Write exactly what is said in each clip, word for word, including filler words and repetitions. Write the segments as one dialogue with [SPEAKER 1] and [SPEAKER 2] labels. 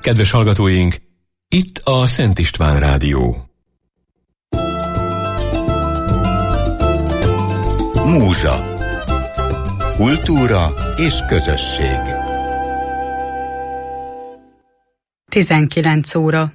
[SPEAKER 1] Kedves hallgatóink, itt a Szent István Rádió.
[SPEAKER 2] Múzsa. Kultúra és közösség.
[SPEAKER 3] tizenkilenc óra.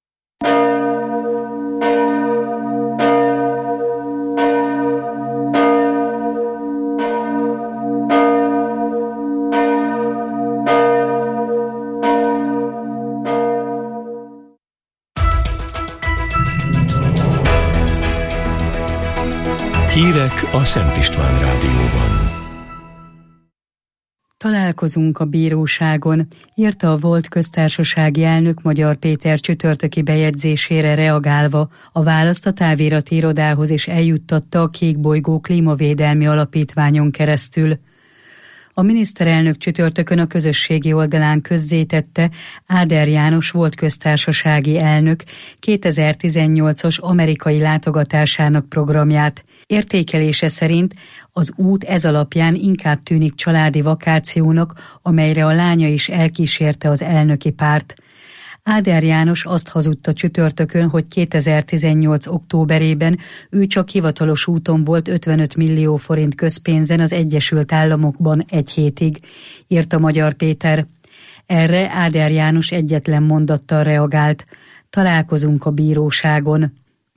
[SPEAKER 1] Hírek a Szent István Rádióban.
[SPEAKER 3] Találkozunk a bíróságon, írta a volt köztársasági elnök Magyar Péter csütörtöki bejegyzésére reagálva. A választ a távirati irodához is eljuttatta a Kékbolygó Klímavédelmi Alapítványon keresztül. A miniszterelnök csütörtökön a közösségi oldalán közzétette Áder János volt köztársasági elnök kétezer-tizennyolcas amerikai látogatásának programját. Értékelése szerint az út ez alapján inkább tűnik családi vakációnak, amelyre a lánya is elkísérte az elnöki párt. Áder János azt hazudta csütörtökön, hogy kétezer-tizennyolc októberében ő csak hivatalos úton volt ötvenöt millió forint közpénzen az Egyesült Államokban egy hétig, írta Magyar Péter. Erre Áder János egyetlen mondattal reagált: találkozunk a bíróságon.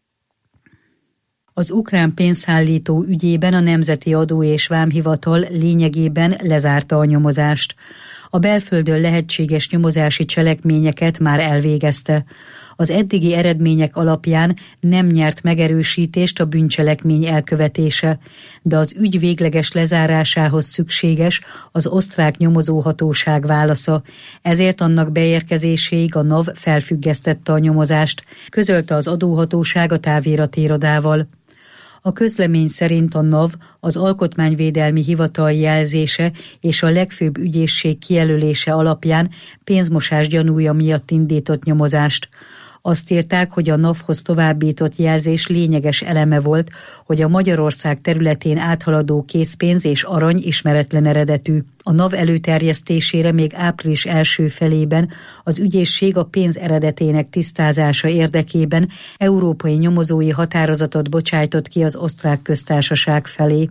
[SPEAKER 3] Az ukrán pénzszállító ügyében a Nemzeti Adó és Vámhivatal lényegében lezárta a nyomozást. A belföldön lehetséges nyomozási cselekményeket már elvégezte. Az eddigi eredmények alapján nem nyert megerősítést a bűncselekmény elkövetése, de az ügy végleges lezárásához szükséges az osztrák nyomozóhatóság válasza, ezért annak beérkezéséig a NAV felfüggesztette a nyomozást, közölte az adóhatóság a távirati irodával. A közlemény szerint a NAV az Alkotmányvédelmi Hivatal jelzése és a legfőbb ügyészség kijelölése alapján pénzmosás gyanúja miatt indított nyomozást. Azt írták, hogy a NAV-hoz továbbított jelzés lényeges eleme volt, hogy a Magyarország területén áthaladó készpénz és arany ismeretlen eredetű. A NAV előterjesztésére még április első felében az ügyészség a pénz eredetének tisztázása érdekében európai nyomozói határozatot bocsájtott ki az osztrák köztársaság felé.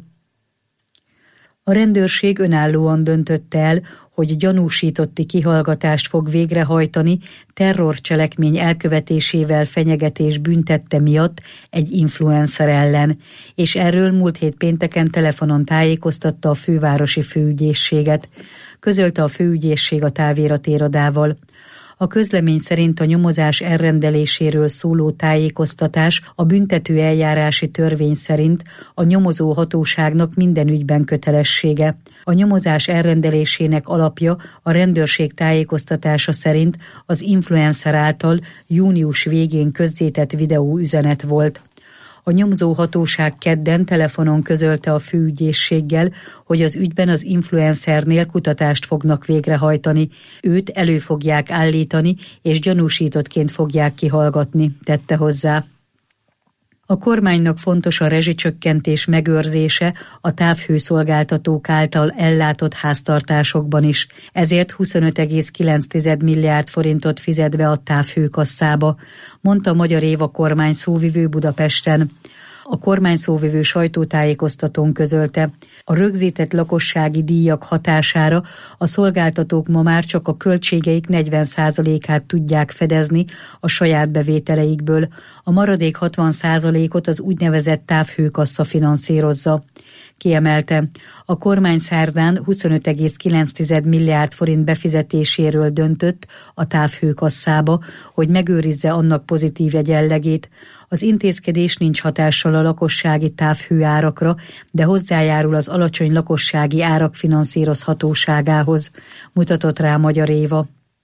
[SPEAKER 3] A rendőrség önállóan döntötte el, hogy gyanúsítotti kihallgatást fog végrehajtani terrorcselekmény elkövetésével fenyegetés büntette miatt egy influencer ellen, és erről múlt hét pénteken telefonon tájékoztatta a fővárosi főügyészséget, közölte a főügyészség a távirati irodával. A közlemény szerint a nyomozás elrendeléséről szóló tájékoztatás a büntető eljárási törvény szerint a nyomozó hatóságnak minden ügyben kötelessége. A nyomozás elrendelésének alapja a rendőrség tájékoztatása szerint az influencer által június végén közzétett videóüzenet volt. A nyomozóhatóság kedden telefonon közölte a főügyészséggel, hogy az ügyben az influencernél kutatást fognak végrehajtani. Őt elő fogják állítani, és gyanúsítottként fogják kihallgatni, tette hozzá. A kormánynak fontos a rezsicsökkentés megőrzése a távhőszolgáltatók által ellátott háztartásokban is, ezért huszonöt egész kilenc milliárd forintot fizet be a távhőkasszába, mondta Magyar Éva kormány szóvivő Budapesten. A kormány szóvivő sajtótájékoztatón közölte, a rögzített lakossági díjak hatására a szolgáltatók ma már csak a költségeik negyven százalékát tudják fedezni a saját bevételeikből, a maradék hatvan százalékot az úgynevezett távhőkassa finanszírozza. Kiemelte, a kormány szerdán huszonöt egész kilenc milliárd forint befizetéséről döntött a távhőkasszába, hogy megőrizze annak pozitív egyenlegét. Az intézkedés nincs hatással a lakossági távhőárakra, de hozzájárul az alacsony lakossági árak finanszírozhatóságához, mutatott rá Magyar Éva.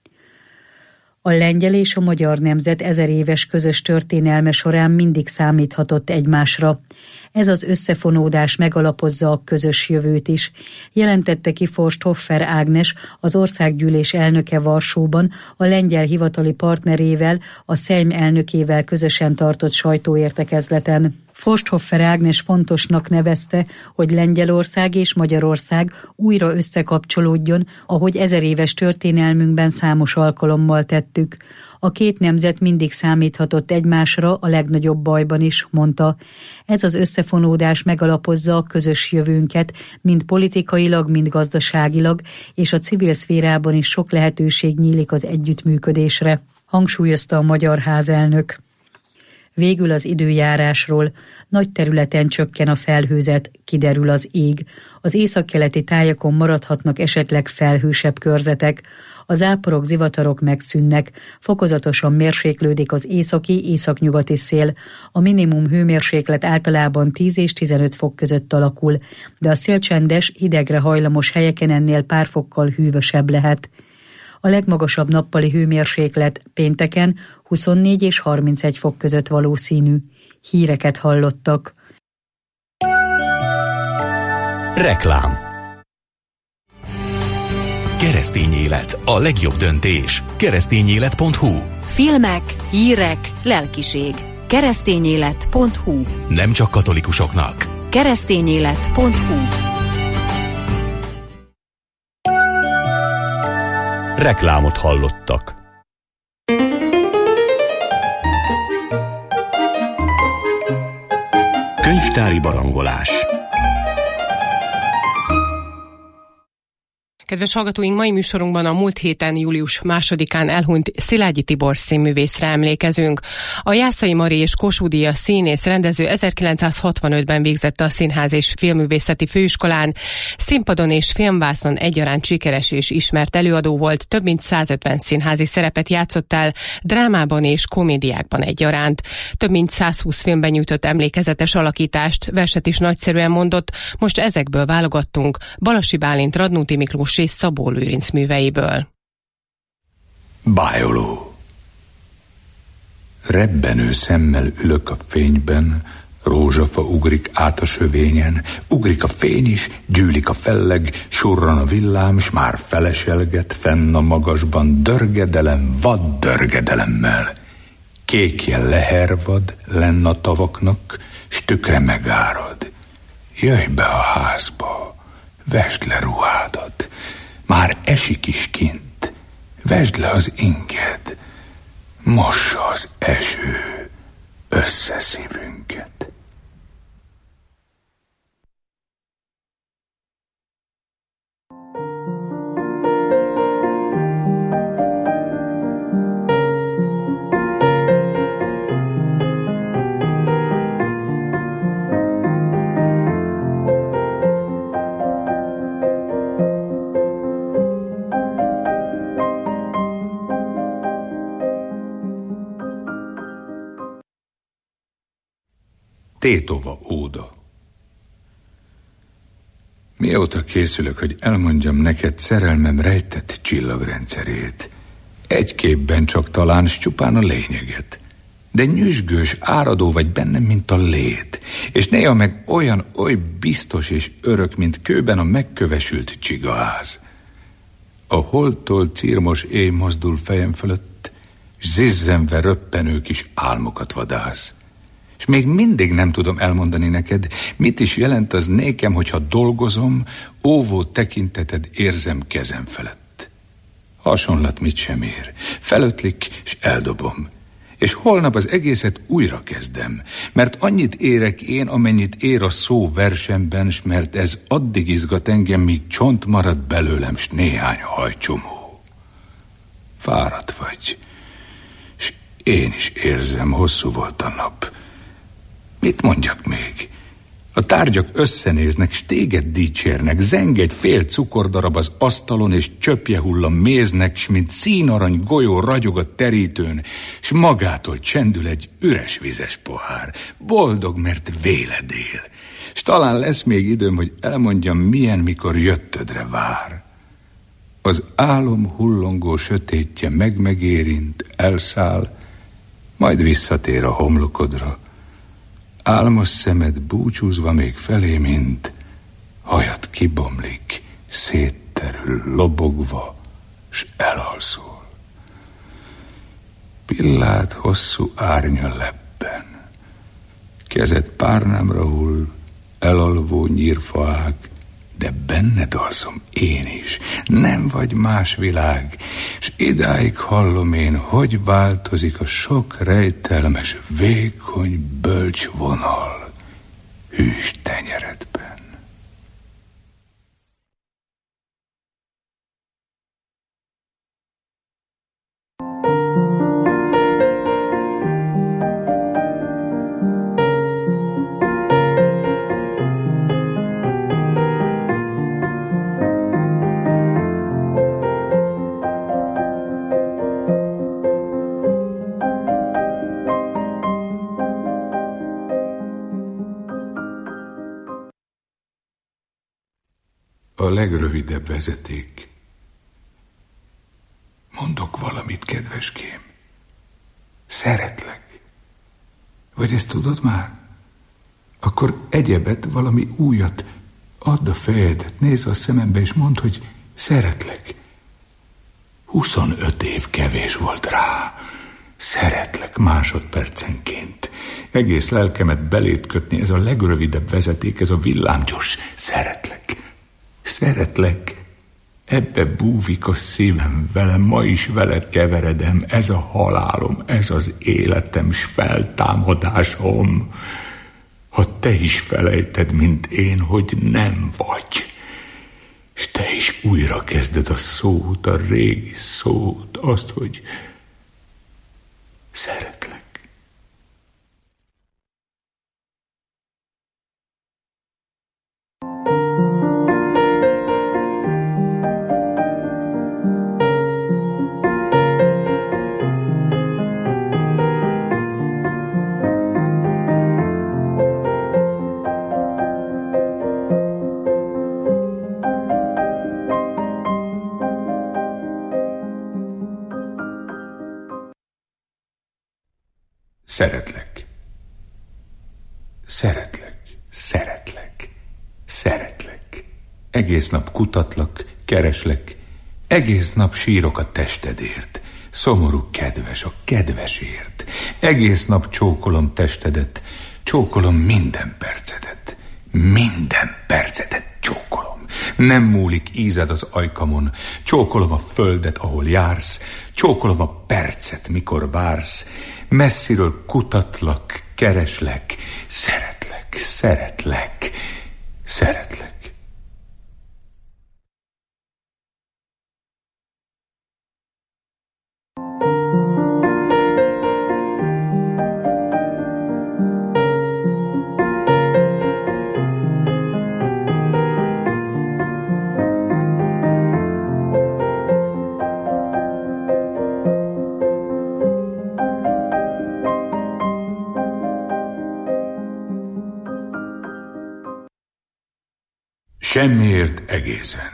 [SPEAKER 3] A lengyel és a magyar nemzet ezer éves közös történelme során mindig számíthatott egymásra. Ez az összefonódás megalapozza a közös jövőt is, jelentette ki Forsthoffer Ágnes, az országgyűlés elnöke Varsóban, a lengyel hivatali partnerével, a Szejm elnökével közösen tartott sajtóértekezleten. Forsthoffer Ágnes fontosnak nevezte, hogy Lengyelország és Magyarország újra összekapcsolódjon, ahogy ezer éves történelmünkben számos alkalommal tettük. A két nemzet mindig számíthatott egymásra a legnagyobb bajban is, mondta. Ez az összefonódás megalapozza a közös jövőnket, mind politikailag, mind gazdaságilag, és a civil szférában is sok lehetőség nyílik az együttműködésre, hangsúlyozta a magyar házelnök. Végül az időjárásról. Nagy területen csökken a felhőzet, kiderül az ég. Az északkeleti tájakon maradhatnak esetleg felhősebb körzetek. A záporok, zivatarok megszűnnek, fokozatosan mérséklődik az északi, északnyugati szél. A minimum hőmérséklet általában tíz és tizenöt fok között alakul, de a szél csendes, hidegre hajlamos helyeken ennél pár fokkal hűvösebb lehet. A legmagasabb nappali hőmérséklet pénteken huszonnégy és harmincegy fok között valószínű. Híreket hallottak.
[SPEAKER 2] Reklám.
[SPEAKER 1] Keresztény élet, a legjobb döntés. keresztényélet pont hu.
[SPEAKER 4] Filmek, hírek, lelkiség. keresztényélet pont hu.
[SPEAKER 1] Nem csak katolikusoknak.
[SPEAKER 4] keresztényélet pont hu.
[SPEAKER 2] Reklámot hallottak. Könyvtári barangolás.
[SPEAKER 5] Kedves hallgatóink, mai műsorunkban a múlt héten, július másodikán elhunyt Szilágyi Tibor színművészre emlékezünk. A Jászai Mari és Kossuth Díjas színész rendező ezerkilencszázhatvanötben végzett a Színház és Filmművészeti Főiskolán, színpadon és filmvásznon egyaránt sikeres és ismert előadó volt, több mint százötven színházi szerepet játszott el, drámában és komédiákban egyaránt. Több mint százhúsz filmben nyújtott emlékezetes alakítást, verset is nagyszerűen mondott, most ezekből válogattunk Balasi Bálint, Radnóti Miklós és Szabó Lőrinc műveiből.
[SPEAKER 6] Bájoló. Rebbenő szemmel ülök a fényben, rózsafa ugrik át a sövényen, ugrik a fény is, gyűlik a felleg, surran a villám, s már feleselget fenn a magasban, dörgedelem, vad dörgedelemmel. Kékje lehervad lenn a tavaknak, s tükre megárad. Jöjj be a házba, vesd le ruhádat, már esik is kint, vesd le az inged, mossa az eső össze szívünket. Tétova óda. Mióta készülök, hogy elmondjam neked szerelmem rejtett csillagrendszerét, egy képben csak talán s csupán a lényeget, de nyüzsgős, áradó vagy bennem, mint a lét, és néha meg olyan, oly biztos és örök, mint kőben a megkövesült csigaház. A holdtól cirmos éj mozdul fejem fölött, s zizzenve röppenő kis álmokat vadász. És még mindig nem tudom elmondani neked, mit is jelent az nékem, hogyha dolgozom, óvó tekinteted érzem kezem felett. Hasonlat mit sem ér, felötlik, és eldobom. És holnap az egészet újra kezdem, mert annyit érek én, amennyit ér a szó versemben, s mert ez addig izgat engem, míg csont marad belőlem, s néhány hajcsomó. Fáradt vagy, s én is érzem, hosszú volt a nap. Mit mondjak még? A tárgyak összenéznek, s téged dicsérnek, zeng egy fél cukordarab az asztalon, és csöpje hull a méznek, s mint színarany golyó ragyog a terítőn, s magától csendül egy üres vizes pohár. Boldog, mert véled él, s talán lesz még időm, hogy elmondjam, milyen, mikor jöttödre vár. Az álom hullongó sötétje meg-megérint, elszáll, majd visszatér a homlokodra. Álmos szemed búcsúzva még felé, mint hajad kibomlik, szétterül, lobogva, s elalszol. Pillád hosszú árnya lebben, kezed párnámra hull, elalvó nyírfaág, de benned alszom én is, nem vagy más világ, s idáig hallom én, hogy változik a sok rejtelmes, vékony, bölcs vonal hűs tenyeredben. A legrövidebb vezeték. Mondok valamit, kedveském. Szeretlek. Vagy ezt tudod már? Akkor egyebet, valami újat. Add a fejedet, nézz a szemembe, és mondd, hogy szeretlek. Huszonöt év kevés volt rá. Szeretlek másodpercenként. Egész lelkemet belét kötni, ez a legrövidebb vezeték, ez a villámgyors. Szeretlek. Szeretlek, ebbe búvik a szívem, velem ma is veled keveredem, ez a halálom, ez az életem, s feltámadásom. Ha te is felejted, mint én, hogy nem vagy, s te is újra kezded a szót, a régi szót, azt, hogy szeretlek. Szeretlek. Szeretlek. Szeretlek. Szeretlek. Egész nap kutatlak, kereslek, egész nap sírok a testedért. Szomorú kedves, a kedvesért. Egész nap csókolom testedet, csókolom minden percedet. Minden percedet csókolom. Nem múlik ízed az ajkamon, csókolom a földet, ahol jársz, csókolom a percet, mikor vársz. Messziről kutatlak, kereslek, szeretlek, szeretlek, szeretlek. Semmiért egészen.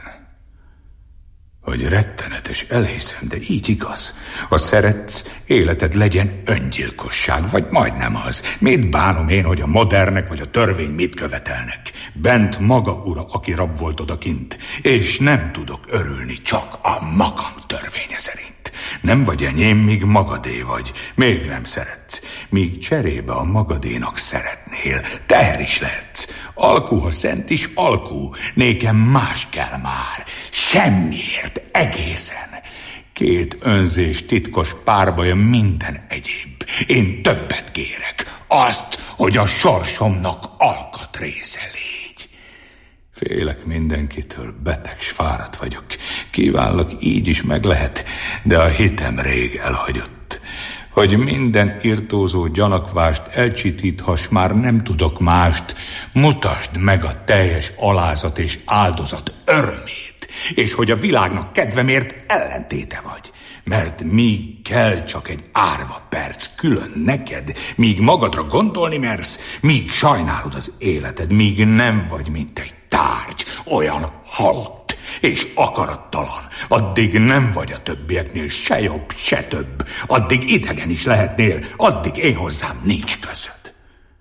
[SPEAKER 6] Hogy rettenetes, elhiszem, de így igaz. Ha szeretsz, életed legyen öngyilkosság, vagy majdnem az. Mit bánom én, hogy a modernek vagy a törvény mit követelnek? Bent maga ura, aki rab volt odakint, és nem tudok örülni csak a magam törvénye szerint. Nem vagy enyém, míg magadé vagy, még nem szeretsz, míg cserébe a magadénak szeretnél, teher is lehetsz. Alkú, ha szent is, alkú, nékem más kell már, semmiért egészen. Két önzés titkos párbaja minden egyéb. Én többet kérek, azt, hogy a sorsomnak alkatrésze légy. Félek mindenkitől, beteg s fáradt vagyok. Kívánlak, így is meg lehet, de a hitem rég elhagyott. Hogy minden irtózó gyanakvást elcsitíthass, már nem tudok mást, mutasd meg a teljes alázat és áldozat örömét, és hogy a világnak kedvemért ellentéte vagy. Mert míg kell csak egy árva perc külön neked, míg magadra gondolni mersz, míg sajnálod az életed, míg nem vagy, mint egy tárgy, olyan halott és akarattalan, addig nem vagy a többieknél se jobb, se több, addig idegen is lehetnél, addig én hozzám nincs közöd.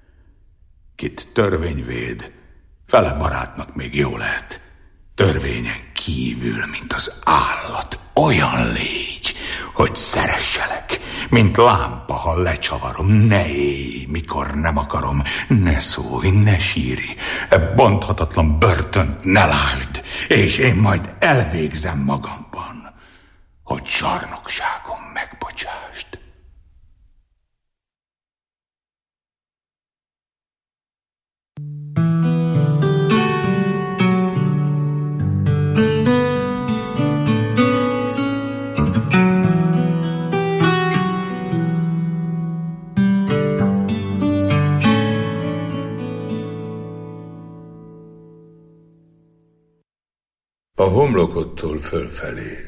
[SPEAKER 6] Kit törvény véd, fele barátnak még jó lehet, törvényen kívül, mint az állat, olyan légy, hogy szeresselek, mint lámpa, ha lecsavarom. Ne élj, mikor nem akarom, ne szólj, ne sírj, e bonthatatlan börtönt ne lásd, és én majd elvégzem magamban, hogy zsarnokságom megbocsásd. A homlokodtól fölfelé.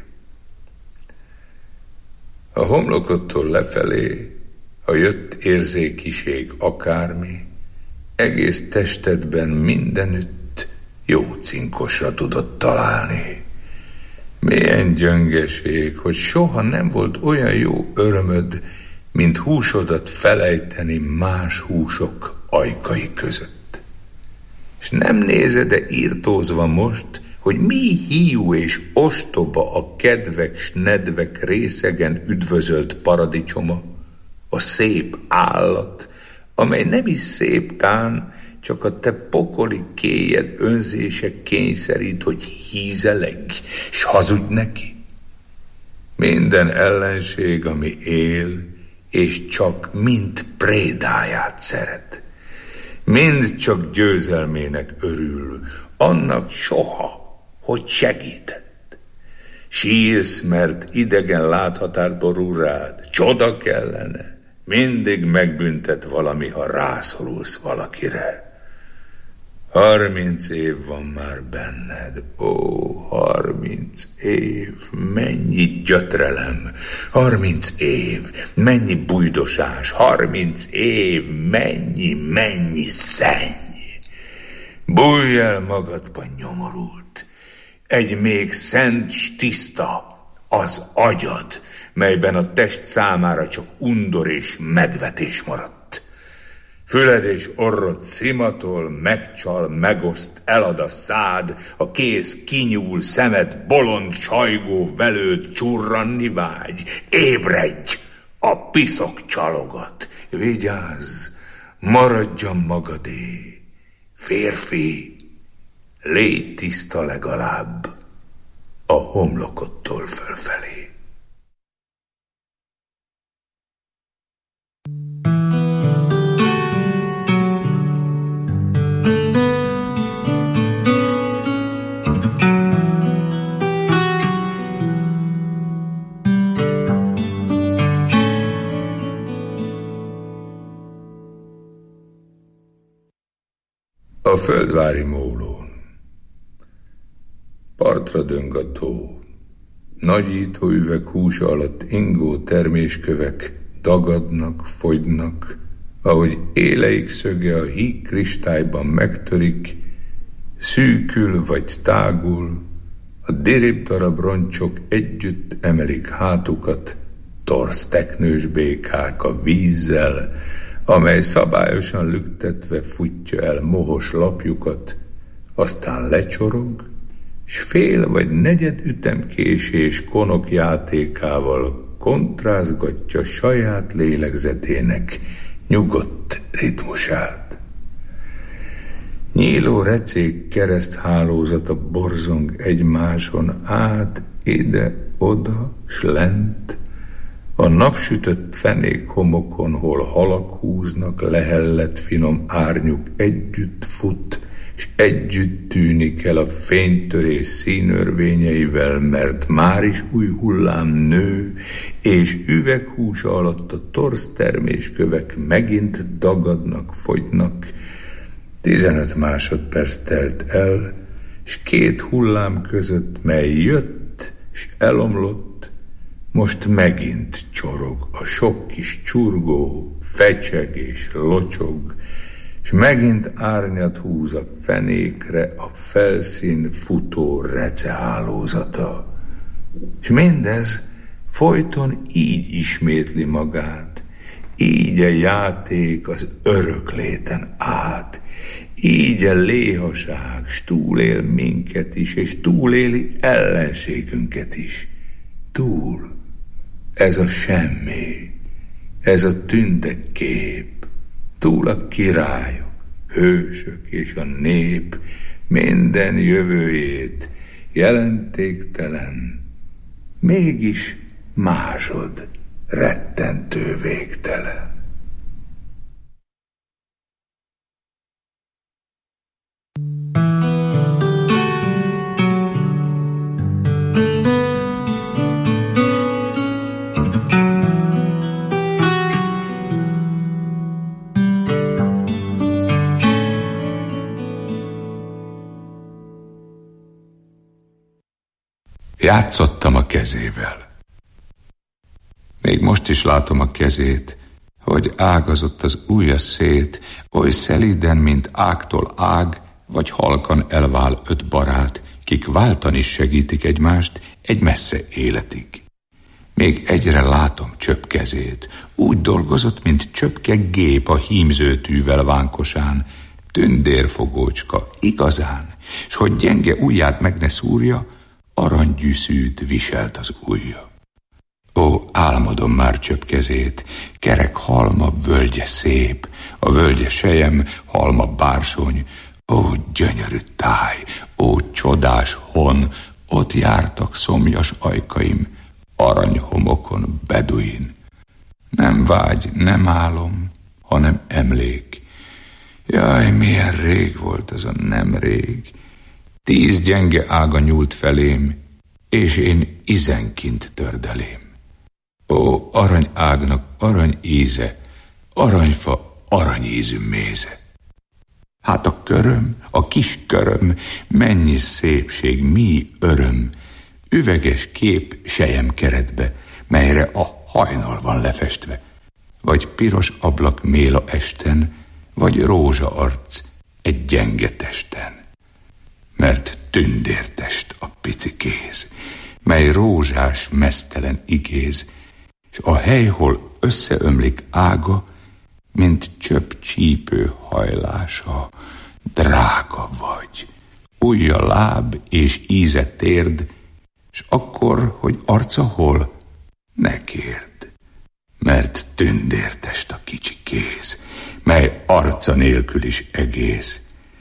[SPEAKER 6] A homlokodtól lefelé, ha jött érzékiség akármi, egész testedben mindenütt jó cinkosra tudod találni. Milyen gyöngeség, hogy soha nem volt olyan jó örömöd, mint húsodat felejteni más húsok ajkai között. És nem nézed-e írtózva most, hogy mi hiú és ostoba a kedvek s nedvek részegen üdvözölt paradicsoma, a szép állat, amely nem is szép tán, csak a te pokoli kéjed önzése kényszerít, hogy hízelegj, s hazudj neki. Minden ellenség, ami él, és csak mind prédáját szeret, mind csak győzelmének örül, annak soha, hogy segített. Sírsz, mert idegen láthatár borul rád, csoda kellene, mindig megbüntet valami, ha rászorulsz valakire. Harminc év van már benned, ó, harminc év, mennyi gyötrelem, harminc év, mennyi bujdosás, harminc év, mennyi, mennyi szenny. Bújj el magadban, nyomorult, egy még szent s tiszta az agyad, melyben a test számára csak undor és megvetés maradt. Füled és orrod szimatol, megcsal, megoszt, elad a szád, a kéz kinyúl, szemed bolond, csajgó, velőd csurranni vágy. Ébredj, a piszok csalogat, vigyázz, maradjon magadé, férfi, légy tiszta legalább a homlokodtól fölfelé. A földvári mólón partra döng a tó, nagyító üveg húsa alatt ingó terméskövek dagadnak, fogynak, ahogy éleik szöge a híg kristályban megtörik, szűkül vagy tágul, a dirib darab roncsok együtt emelik hátukat, torz teknős békák a vízzel, amely szabályosan lüktetve futja el mohos lapjukat, aztán lecsorog, s fél vagy negyed ütemkésés konok játékával kontrázgatja saját lélegzetének nyugodt ritmusát. Nyíló recék kereszthálózata borzong egymáson át, ide-oda, s lent, a napsütött fenék homokon, hol halak húznak, lehellett finom árnyuk együtt fut, s együtt tűnik el a fénytörés színörvényeivel, mert már is új hullám nő, és üveghúsa alatt a torz terméskövek megint dagadnak, fogynak. Tizenöt másodperc telt el, s két hullám között, mely jött, s elomlott, most megint csorog a sok kis csurgó, fecseg és locsog, s megint árnyat húz a fenékre a felszín futó recehálózata. S mindez folyton így ismétli magát, így a játék az örökléten át, így a léhaság, s túlél minket is, és túléli ellenségünket is. Túl. Ez a semmi, Ez a tündek kép, túl a királyok, hősök és a nép minden jövőjét jelentéktelen, mégis másod rettentő végtelen. Játszottam a kezével. Még most is látom a kezét, hogy ágazott az ujja szét, oly szelíden, mint ágtól ág, vagy halkan elvál öt barát, kik váltani segítik egymást egy messze életig. Még egyre látom csöpp kezét, úgy dolgozott, mint csöpke gép a hímzőtűvel vánkosán, tündérfogócska igazán, s hogy gyenge ujját meg ne szúrja, aranygyűszűt viselt az ujja. Ó, álmodom már csöpp kezét, kerek halma, völgye szép, a völgye sejem, halma bársony, ó, gyönyörű táj, ó, csodás hon, ott jártak szomjas ajkaim, aranyhomokon beduin. Nem vágy, nem álom, hanem emlék. Jaj, milyen rég volt az a nem rég. Tíz gyenge ága nyúlt felém, és én izenkint tördelém. Ó, arany ágnak arany íze, aranyfa aranyízű méze. Hát a köröm, a kis köröm, mennyi szépség, mi öröm, üveges kép sejem keretbe, melyre a hajnal van lefestve, vagy piros ablak méla esten, vagy rózsa arc egy gyenge testen. Mert tündértest a pici kéz, mely rózsás meztelen igéz, s a hely, hol összeömlik ága, mint csöpp csípő hajlása, drága vagy, ujja láb és íze térd, s akkor, hogy arca hol, ne kérd, mert tündértest a kicsi kéz, mely arca nélkül is egész.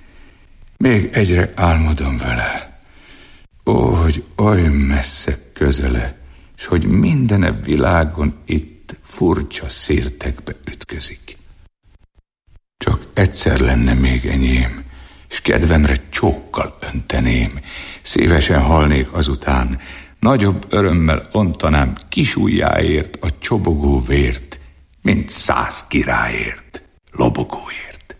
[SPEAKER 6] Még egyre álmodom vele, ó, hogy oly messze közele, s hogy mindene világon itt furcsa szirtekbe ütközik. Csak egyszer lenne még enyém, s kedvemre csókkal önteném, szívesen halnék azután, nagyobb örömmel ontanám kis ujjáért a csobogó vért, mint száz királyért, lobogóért.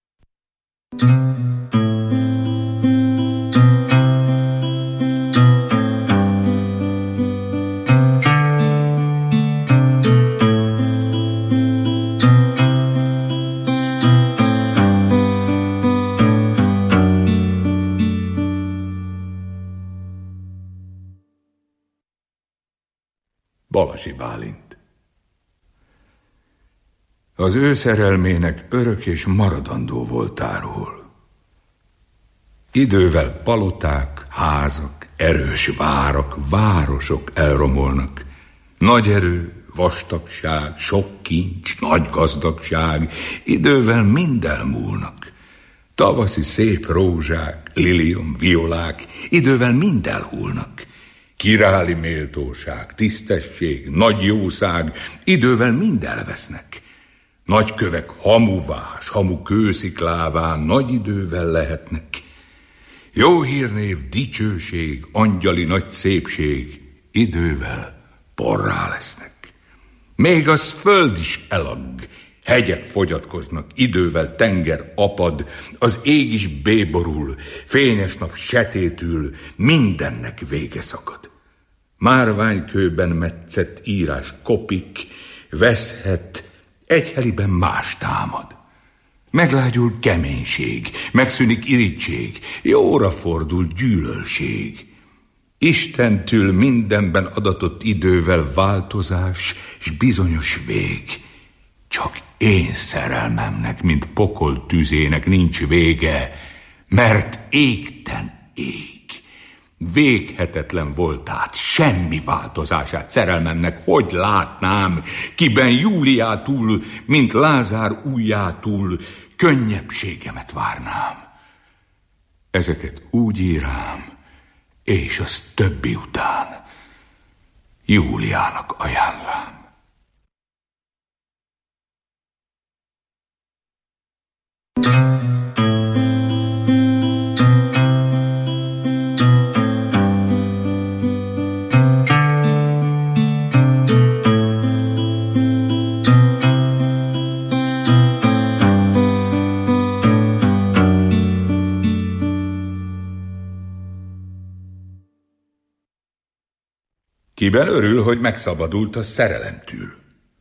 [SPEAKER 6] Balasi Bálint. Az ő szerelmének örök és maradandó voltáról. Idővel paloták, házak, erős várak, városok elromolnak. Nagy erő, vastagság, sok kincs, nagy gazdagság, idővel mind elmúlnak. Tavaszi szép rózsák, lilium, violák, idővel mind elhullnak. Király méltóság, tisztesség, nagy jószág, idővel mind elvesznek. Nagy kövek hamuvá, s hamu kősziklává nagy idővel lehetnek. Jó hírnév, dicsőség, angyali nagy szépség, idővel porrá lesznek. Még az föld is elag, hegyek fogyatkoznak, idővel tenger apad, az ég is béborul, fényes nap setétül, mindennek vége szakad. Márványkőben metszett írás kopik, veszhet, egy heliben más támad. Meglágyul keménység, megszűnik irigység, jóra fordul gyűlölség. Istentől mindenben adatott idővel változás s bizonyos vég. Csak én szerelmemnek, mint pokol tüzének nincs vége, mert égten ég. Véghetetlen voltát, semmi változását szerelmemnek hogy látnám, kiben Júliától, mint Lázár ujjától könnyebbségemet várnám. Ezeket úgy írám, és az többi után Júliának ajánlám. Kiben örül, hogy megszabadult a szerelemtől?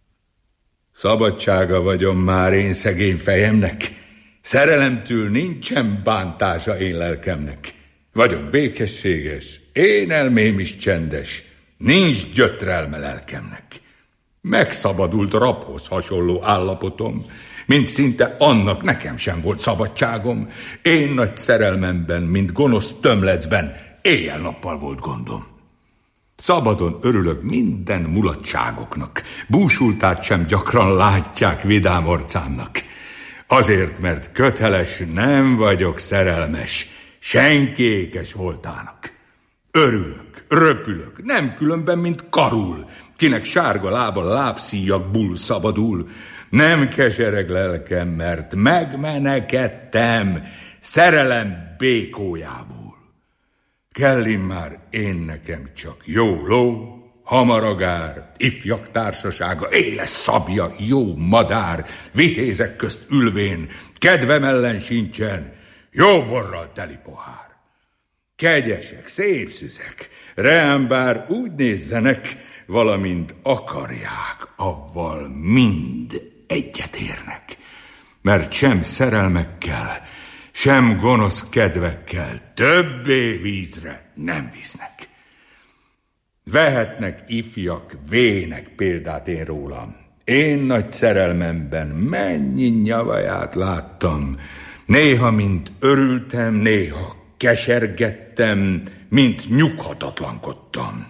[SPEAKER 6] Szabadsága vagyom már én szegény fejemnek, szerelemtől nincsen bántása én lelkemnek. Vagyok békességes, én elmém is csendes, nincs gyötrelme lelkemnek. Megszabadult rabhoz hasonló állapotom, mint szinte annak nekem sem volt szabadságom. Én nagy szerelmemben, mint gonosz tömlecben, éjjel-nappal volt gondom. Szabadon örülök minden mulatságoknak, búsultát sem gyakran látják vidám arcámnak. Azért, mert köteles nem vagyok szerelmes, senkiékes voltának. Örülök, röpülök, nem különben, mint karul, kinek sárga lába lábszíjakból szabadul. Nem kesereg lelkem, mert megmenekedtem szerelem békójából. Kell immár én nekem csak jó ló, hamaragár, ifjak társasága, éles szabja, jó madár, vitézek közt ülvén, kedvem ellen sincsen, jó borral teli pohár. Kegyesek, szép szüzek, reám bár úgy nézzenek, valamint akarják, avval mind egyetérnek, mert sem szerelmekkel, sem gonosz kedvekkel többé vízre nem visznek. Vehetnek ifjak, vének példát én rólam. Én nagy szerelmemben mennyi nyavaját láttam, néha mint örültem, néha kesergettem, mint nyughatatlankodtam.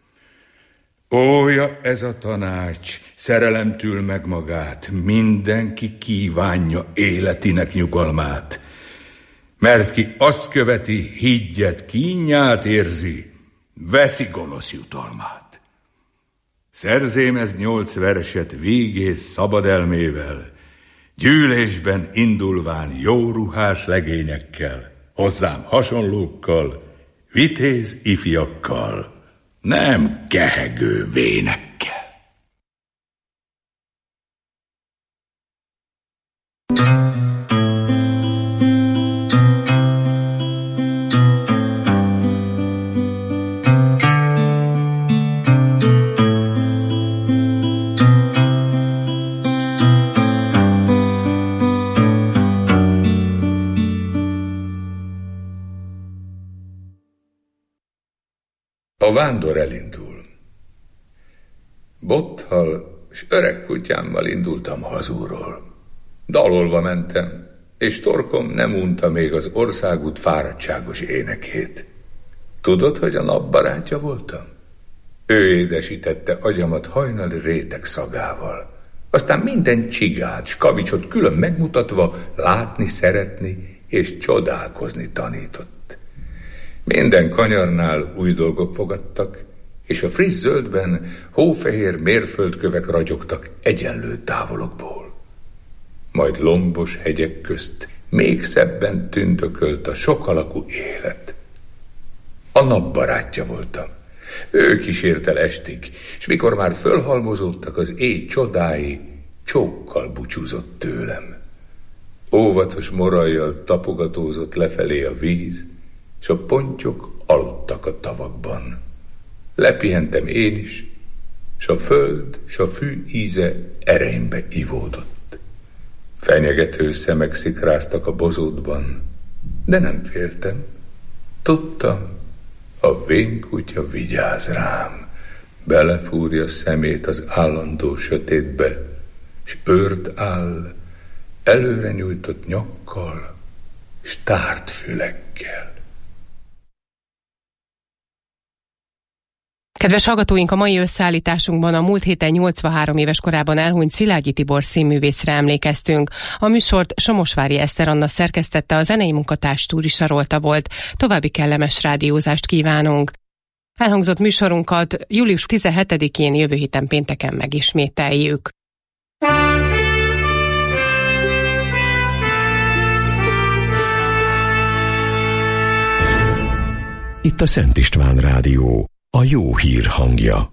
[SPEAKER 6] Ója ez a tanács, szerelemtől meg magát, mindenki kívánja életinek nyugalmát. Mert ki azt követi, higgyet kínját érzi, veszi gonosz jutalmát. Szerzém ez nyolc verset végész szabad elmével, gyűlésben indulván jó ruhás legényekkel, hozzám hasonlókkal, vitéz ifjakkal, nem kehegő vénekkel. A vándor elindul. Botthal s öreg kutyámmal indultam hazúról. Dalolva mentem, és torkom nem unta még az országút fáradtságos énekét. Tudod, hogy a nap barátja voltam? Ő édesítette agyamat hajnali réteg szagával. Aztán minden csigát s kavicsot külön megmutatva látni, szeretni és csodálkozni tanított. Minden kanyarnál új dolgok fogadtak, és a friss zöldben hófehér mérföldkövek ragyogtak egyenlő távolokból. Majd lombos hegyek közt még szebben tündökölt a sokalakú élet. A nap barátja voltam. Ő kísért el estig, s mikor már fölhalmozódtak az éj csodái, csókkal búcsúzott tőlem. Óvatos morajjal tapogatózott lefelé a víz, s a pontyok aludtak a tavakban. Lepihentem én is, s a föld, s a fű íze ereimbe ivódott. Fenyegető szemek szikráztak a bozótban, de nem féltem. Tudtam, a vénkutya vigyáz rám, belefúrja szemét az állandó sötétbe, s őrt áll, előre nyújtott nyakkal, s tárt fülekkel.
[SPEAKER 5] Kedves hallgatóink, a mai összeállításunkban a múlt héten nyolcvanhárom éves korában elhunyt Szilágyi Tibor színművészre emlékeztünk. A műsort Somosvári Eszter Anna szerkesztette, a zenei munkatárs Túri Sarolta volt. További kellemes rádiózást kívánunk. Elhangzott műsorunkat július tizenhetedikén jövő héten pénteken megismételjük.
[SPEAKER 2] Itt a Szent István Rádió, a jó hír hangja.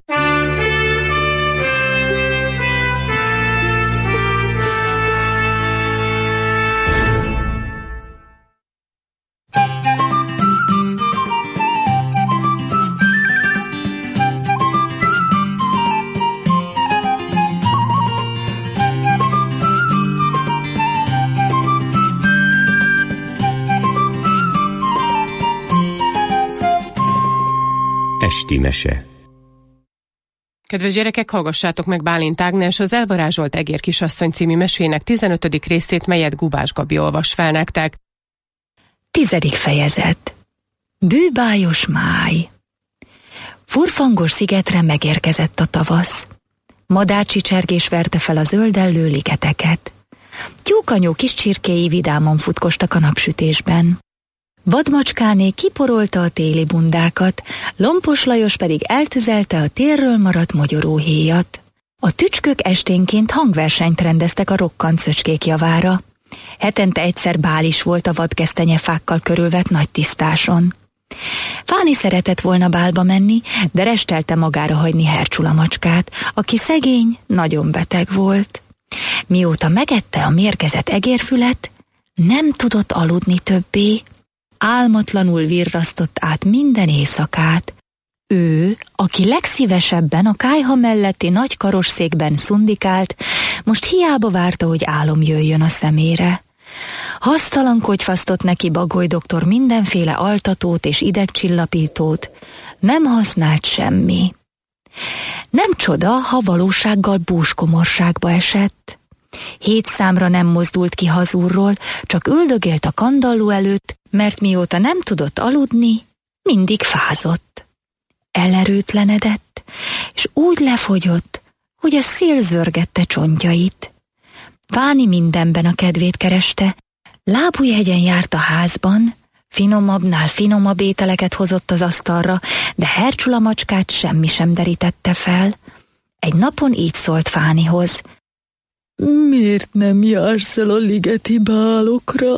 [SPEAKER 2] Esti mese.
[SPEAKER 5] Kedves gyerekek, hallgassátok meg Bálint Ágnes az Elvarázsolt Egér kisasszony című mesének tizenötödik részét, melyet Gubás Gabi olvas fel nektek.
[SPEAKER 7] Tizedik fejezet. Bűbájos máj. Furfangos szigetre megérkezett a tavasz. Madárcsicsergés verte fel a zöldellő ligeteket. Tyúkanyó kis csirkéi vidáman futkostak a napsütésben. Vadmacskáné kiporolta a téli bundákat, Lompos Lajos pedig eltüzelte a térről maradt mogyoróhéjat. A tücskök esténként hangversenyt rendeztek a rokkant szöcskék javára. Hetente egyszer bál is volt a vadgesztenyefákkal körülvett nagy tisztáson. Fáni szeretett volna bálba menni, de restelte magára hagyni Hercsula macskát, aki szegény, nagyon beteg volt. Mióta megette a mérgezett egérfület, nem tudott aludni többé. Álmatlanul virrasztott át minden éjszakát. Ő, aki legszívesebben a kályha melletti nagy karosszékben szundikált, most hiába várta, hogy álom jöjjön a szemére. Hasztalan kogyfasztott neki Bagoly doktor mindenféle altatót és idegcsillapítót, nem használt semmi. Nem csoda, ha valósággal búskomorságba esett. Hét számra nem mozdult ki hazúrról, csak üldögélt a kandalló előtt, mert mióta nem tudott aludni, mindig fázott. Elerőtlenedett, és úgy lefogyott, hogy a szél zörgette csontjait. Fáni mindenben a kedvét kereste, Lábújhegyen járt a házban, finomabbnál finomabb ételeket hozott az asztalra, de Hercsula macskát semmi sem derítette fel. Egy napon így szólt Fánihoz.
[SPEAKER 8] Miért nem jársz el a ligeti bálokra?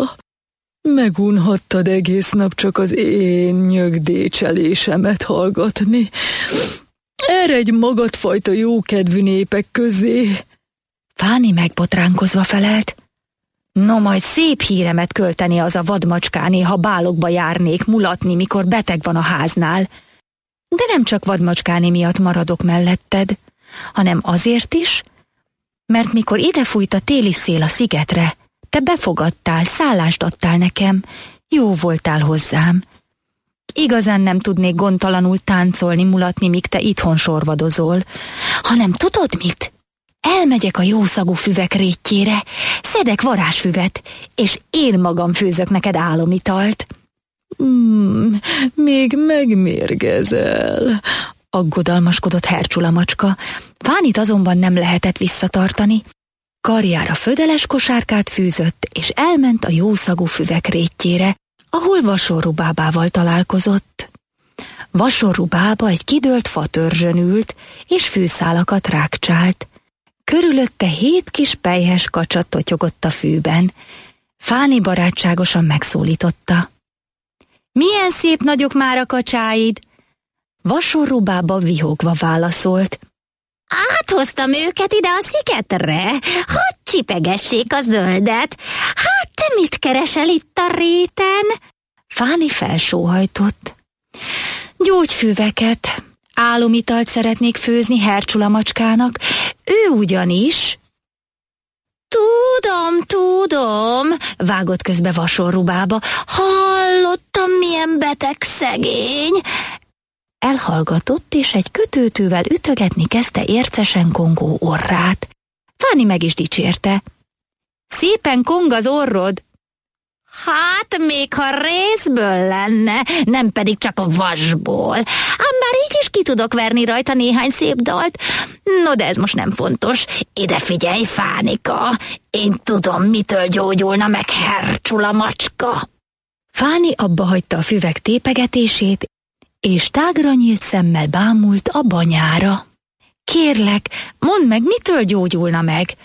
[SPEAKER 8] Megunhattad egész nap csak az én nyögdécselésemet hallgatni. Eredj magadfajta jókedvű népek közé.
[SPEAKER 7] Fáni megbotránkozva felelt. No, majd szép híremet költeni az a vadmacskáné, ha bálokba járnék mulatni, mikor beteg van a háznál. De nem csak vadmacskáné miatt maradok melletted, hanem azért is, mert mikor idefújt a téli szél a szigetre, te befogadtál, szállást adtál nekem, jó voltál hozzám. Igazán nem tudnék gondtalanul táncolni, mulatni, míg te itthon sorvadozol, hanem tudod mit? Elmegyek a jószagú füvek rétjére, szedek varázsfüvet, és én magam főzök neked álomitalt.
[SPEAKER 8] Hmm, még megmérgezel,
[SPEAKER 7] aggodalmaskodott Hercsula macska. Fánit azonban nem lehetett visszatartani. Karjára födeles kosárkát fűzött, és elment a jószagú füvek rétjére, ahol Vasorú bábával találkozott. Vasorú bába egy kidőlt fatörzsön ült, és fűszálakat rákcsált. Körülötte hét kis pelyhes kacsa totyogott a fűben. Fáni barátságosan megszólította. Milyen szép nagyok már a kacsáid! Vasorú bába vihogva válaszolt.
[SPEAKER 9] Áthoztam őket ide a szigetre, hadd csipegessék a zöldet. Hát te mit keresel itt a réten?
[SPEAKER 7] Fáni felsóhajtott. Gyógyfüveket, álomitalt szeretnék főzni Hercsula macskának, ő ugyanis...
[SPEAKER 9] Tudom, tudom, vágott közbe Vasorú bába, hallottam, milyen beteg szegény.
[SPEAKER 7] Elhallgatott, és egy kötőtővel ütögetni kezdte ércesen kongó orrát. Fáni meg is dicsérte. Szépen kong az orrod!
[SPEAKER 9] Hát még ha részből lenne, nem pedig csak a vasból. Ám bár így is ki tudok verni rajta néhány szép dalt. No, de ez most nem fontos. Ide figyelj, Fánika, én tudom, mitől gyógyulna meg Hercsula macska.
[SPEAKER 7] Fáni abba hagyta a füvek tépegetését, és tágra nyílt szemmel bámult a banyára. Kérlek, mondd meg, mitől gyógyulna meg?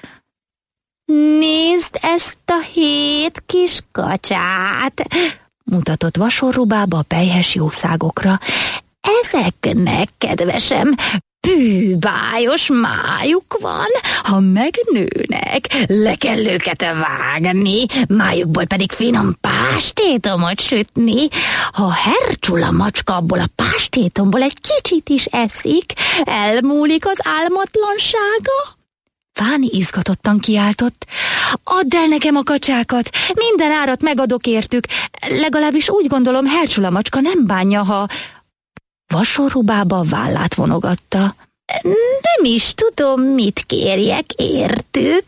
[SPEAKER 9] Nézd ezt a hét kis kacsát,
[SPEAKER 7] mutatott vasorrubába a pelyhes jószágokra.
[SPEAKER 9] Ezeknek, kedvesem, bűbájos májuk van, ha megnőnek, le kell őket vágni, májukból pedig finom pástétomot sütni. Ha Hercsula macska abból a pástétomból egy kicsit is eszik, elmúlik az álmatlansága.
[SPEAKER 7] Fáni izgatottan kiáltott. Add el nekem a kacsákat, minden árat megadok értük, legalábbis úgy gondolom, Hercsula macska nem bánja, ha... Vasorrubába a vállát vonogatta.
[SPEAKER 9] Nem is tudom, mit kérjek értük.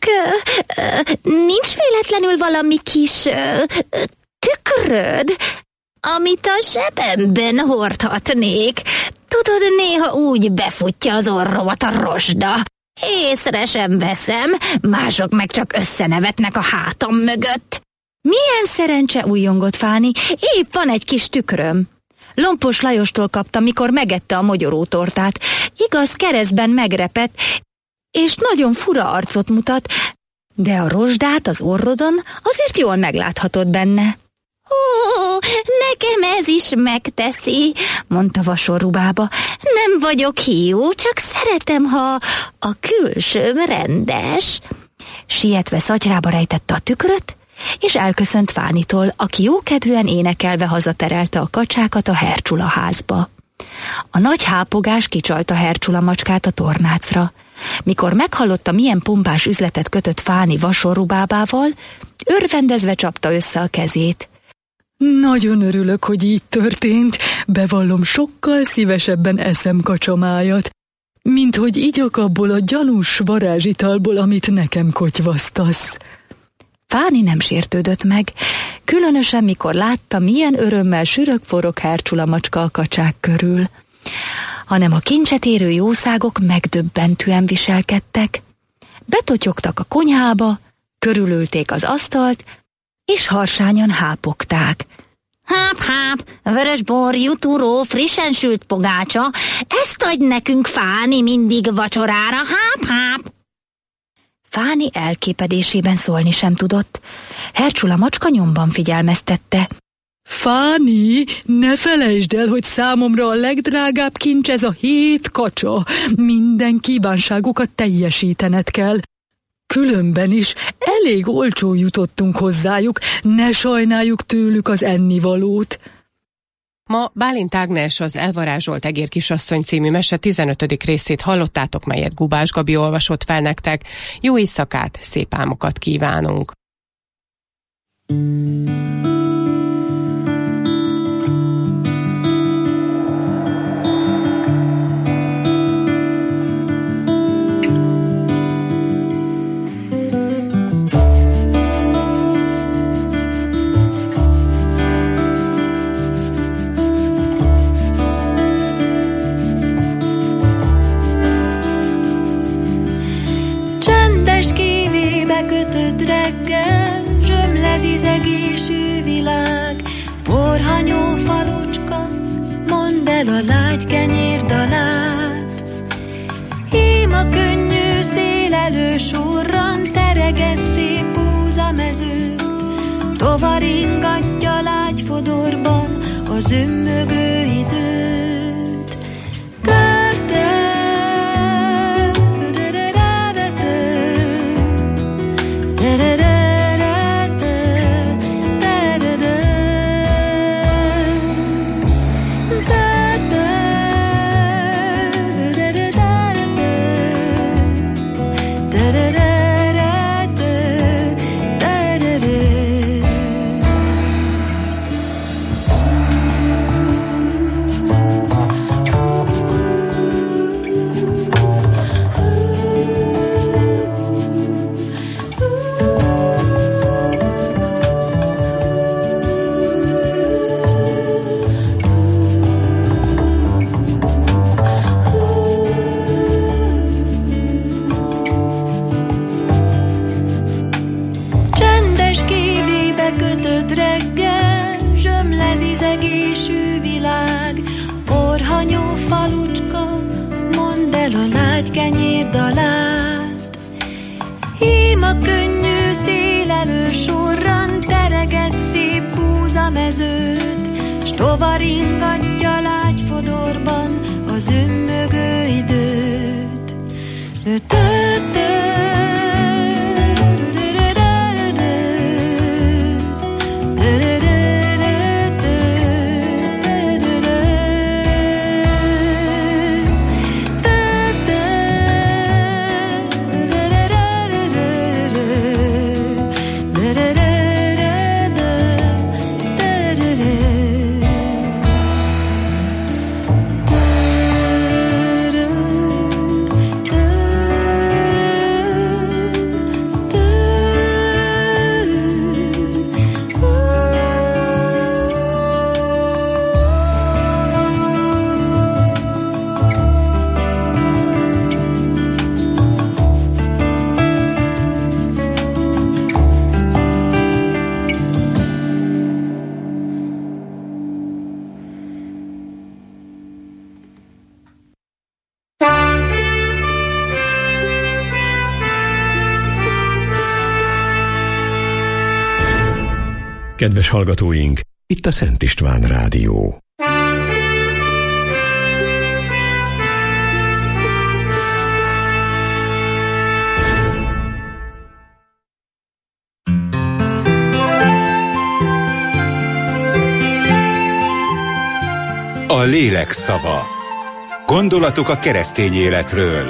[SPEAKER 9] Nincs véletlenül valami kis tükröd, amit a zsebemben hordhatnék. Tudod, néha úgy befutja az orromat a rozsda. Észre sem veszem, mások meg csak összenevetnek a hátam mögött.
[SPEAKER 7] Milyen szerencse, újjongott Fáni, épp van egy kis tükröm. Lompos Lajostól kaptam, mikor megette a mogyorótortát. Igaz, keresztben megrepett, és nagyon fura arcot mutat, de a rozsdát az orrodon azért jól megláthatod benne.
[SPEAKER 9] Ó, nekem ez is megteszi, mondta vasorrubába. Nem vagyok hiú, csak szeretem, ha a külsőm rendes.
[SPEAKER 7] Sietve szatyrába rejtette a tükröt, és elköszönt Fánitól, aki jókedvűen énekelve hazaterelte a kacsákat a Hercsula házba. A nagy hápogás kicsalta Hercsula macskát a tornácra. Mikor meghallotta, milyen pompás üzletet kötött Fáni vasorrubábával, örvendezve csapta össze a kezét.
[SPEAKER 8] Nagyon örülök, hogy így történt, bevallom, sokkal szívesebben eszem kacsamájat, mint hogy igyak abból a gyanús varázsitalból, amit nekem kotyvasztasz.
[SPEAKER 7] Fáni nem sértődött meg, különösen mikor látta, milyen örömmel sürög-forog Hercsula macska a kacsák körül, hanem a kincset érő jószágok megdöbbentően viselkedtek. Betotyogtak a konyhába, körülülték az asztalt, és harsányan hápogták.
[SPEAKER 9] Háp-háp, vörös borjú, turó, frissen sült pogácsa, ezt adj nekünk, Fáni, mindig vacsorára, háp-háp.
[SPEAKER 7] Fáni elképedésében szólni sem tudott. Hercsula macska nyomban figyelmeztette.
[SPEAKER 8] Fáni, ne felejtsd el, hogy számomra a legdrágább kincs ez a hét kacsa. Minden kívánságokat teljesítened kell. Különben is elég olcsó jutottunk hozzájuk, ne sajnáljuk tőlük az ennivalót.
[SPEAKER 5] Ma Bálint Ágnes az Elvarázsolt egérkisasszony című mese tizenötödik részét hallottátok, melyet Gubás Gabi olvasott fel nektek. Jó éjszakát, szép álmokat kívánunk!
[SPEAKER 10] Kötött reggel, zsömlezi egészű világ, porhanyó falucska, mondd el a lágy kenyér dalát. Ím a könnyű szél elősurran, tereget szép búzamezőt, tovaringatja lágy fodorban a zümmögő időt. el a lágy kenyér dalát. Ím a könnyű szél elő sorran tereget szép búzamezőt, s tovaringatja lágy fodorban az ümmögő időt.
[SPEAKER 2] Kedves hallgatóink, itt a Szent István Rádió.
[SPEAKER 11] A lélek szava. Gondolatok a keresztény életről.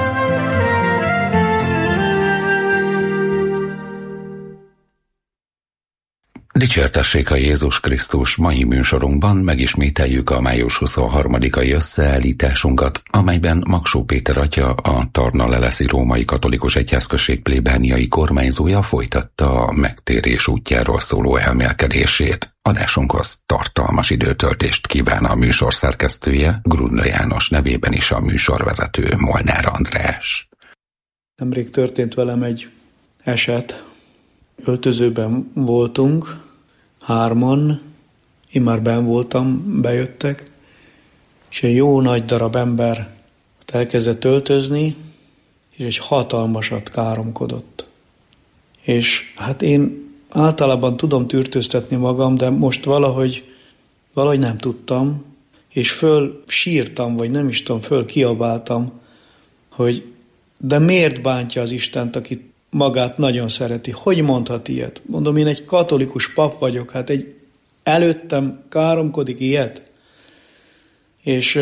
[SPEAKER 12] Dicsértessék a Jézus Krisztus! Mai műsorunkban megismételjük a május huszonharmadikai összeállításunkat, amelyben Magsó Péter atya, a Tarna-Leleszi Római Katolikus Egyházközség plébániai kormányzója folytatta a megtérés útjáról szóló elmélkedését. Adásunkhoz tartalmas időtöltést kíván a műsor szerkesztője, Grunda János, nevében is a műsorvezető Molnár András.
[SPEAKER 13] Nemrég történt velem egy eset. Öltözőben voltunk, hárman, én már benn voltam, bejöttek, és egy jó nagy darab ember elkezdett öltözni, és egy hatalmasat káromkodott. És hát én általában tudom tűrtőztetni magam, de most valahogy, valahogy nem tudtam, és föl sírtam, vagy nem is tudom, föl kiabáltam, hogy de miért bántja az Istent, akit magát nagyon szereti. Hogy mondhat ilyet? Mondom, én egy katolikus pap vagyok, hát egy előttem káromkodik ilyet. És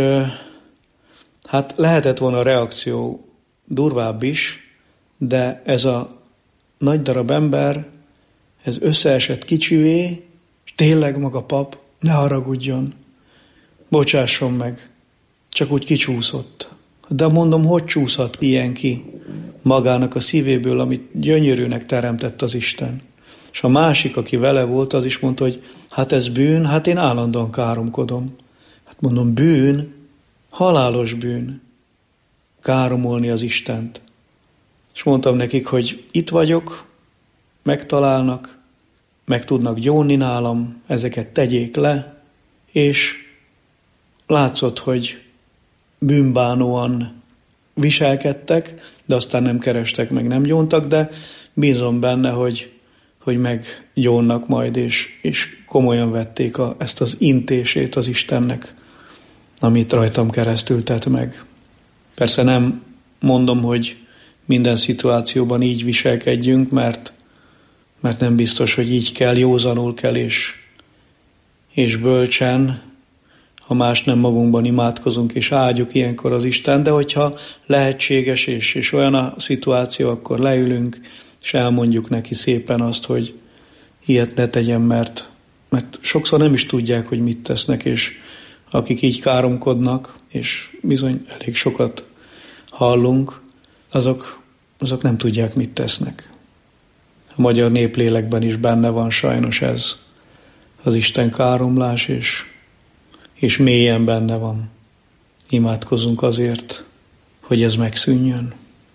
[SPEAKER 13] hát lehetett volna a reakció durvább is, de ez a nagy darab ember, ez összeesett kicsivé, és tényleg maga pap, ne haragudjon, bocsásson meg, csak úgy kicsúszott. De mondom, hogy csúszhat ilyen ki magának a szívéből, amit gyönyörűnek teremtett az Isten. És a másik, aki vele volt, az is mondta, hogy hát ez bűn, hát én állandóan káromkodom. Hát mondom, bűn, halálos bűn, káromolni az Istent. És mondtam nekik, hogy itt vagyok, megtalálnak, meg tudnak gyónni nálam, ezeket tegyék le, és látszott, hogy bűnbánóan viselkedtek, de aztán nem kerestek, meg nem gyóntak, de bízom benne, hogy, hogy meggyónnak majd, és, és komolyan vették a, ezt az intését az Istennek, amit rajtam keresztül tett meg. Persze nem mondom, hogy minden szituációban így viselkedjünk, mert, mert nem biztos, hogy így kell, józanul kell, és, és bölcsen, ha más nem magunkban imádkozunk, és áldjuk ilyenkor az Isten, de hogyha lehetséges, és, és olyan a szituáció, akkor leülünk, és elmondjuk neki szépen azt, hogy ilyet ne tegyen, mert, mert sokszor nem is tudják, hogy mit tesznek, és akik így káromkodnak, és bizony elég sokat hallunk, azok, azok nem tudják, mit tesznek. A magyar néplélekben is benne van sajnos ez, az Isten káromlás, és, és mélyen benne van. Imádkozunk azért, hogy ez megszűnjön.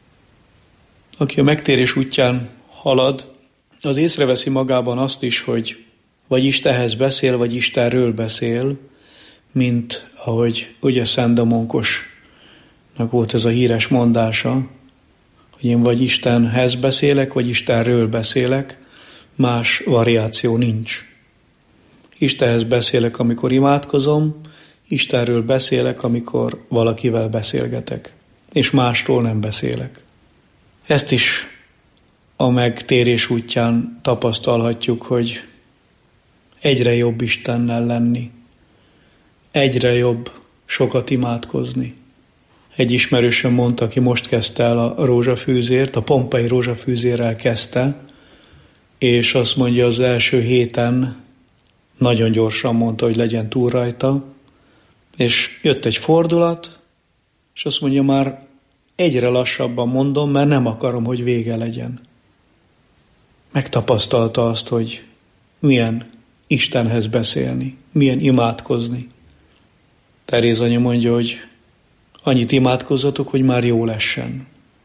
[SPEAKER 13] Aki a megtérés útján halad, az észreveszi magában azt is, hogy vagy Istenhez beszél, vagy Istenről beszél, mint ahogy ugye Szent Domonkosnak volt ez a híres mondása, hogy én vagy Istenhez beszélek, vagy Istenről beszélek, más variáció nincs. Istenhez beszélek, amikor imádkozom, Istenről beszélek, amikor valakivel beszélgetek, és másról nem beszélek. Ezt is a megtérés útján tapasztalhatjuk, hogy egyre jobb Istennel lenni, egyre jobb sokat imádkozni. Egy ismerősöm mondta, aki most kezdte el a rózsafűzért, a Pompei rózsafűzérrel kezdte, és azt mondja, az első héten nagyon gyorsan mondta, hogy legyen túl rajta, és jött egy fordulat, és azt mondja, már egyre lassabban mondom, mert nem akarom, hogy vége legyen. Megtapasztalta azt, hogy milyen Istenhez beszélni, milyen imádkozni. Teréz anya mondja, hogy annyit imádkozzatok, hogy már jó lessen.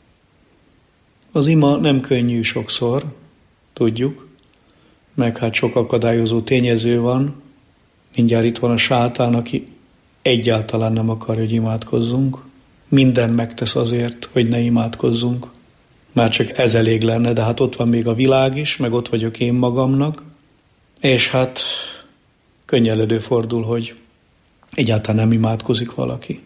[SPEAKER 13] Az ima nem könnyű sokszor, tudjuk, meg hát sok akadályozó tényező van. Mindjárt itt van a sátán, aki egyáltalán nem akarja, hogy imádkozzunk. Minden megtesz azért, hogy ne imádkozzunk. Már csak ez elég lenne, de hát ott van még a világ is, meg ott vagyok én magamnak, és hát könnyen előfordul, hogy egyáltalán nem imádkozik valaki.